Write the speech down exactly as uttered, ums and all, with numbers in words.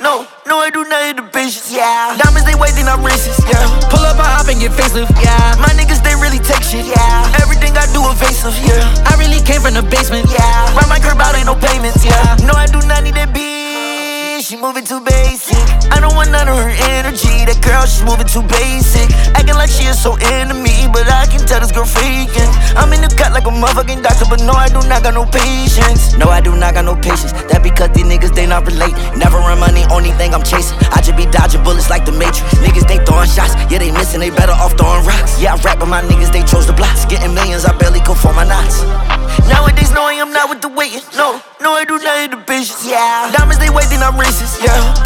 No, no, I do not have the patience, yeah. Diamonds, they wait, they not racist, yeah. Pull up, I hop and get facelift, yeah. My niggas, they really take shit, yeah. Everything I do evasive, yeah. I really came from the basement, Yeah, ride my curb out, ain't no payments, yeah. No, I do not need that bitch, she moving too basic. I don't want none of her energy, that girl, she's moving too basic. Acting like she is so into me, but I can tell this girl faking. I'm in the cut like a motherfucking doctor, but no, I do not got no patience. No, I do not got no patience. That because these niggas, they not relate. Never run money, only thing I'm chasing. I just be dodging bullets like the Matrix. Niggas, they throwing shots, yeah, they missing, they better off throwing rocks. Yeah, I rap, but my niggas, they chose the blocks. Getting millions, I barely go for my knots. Nowadays, knowing I'm not with the waiting. No, no, I do not have the patience, yeah. Diamonds, they wait, they not racist, yeah.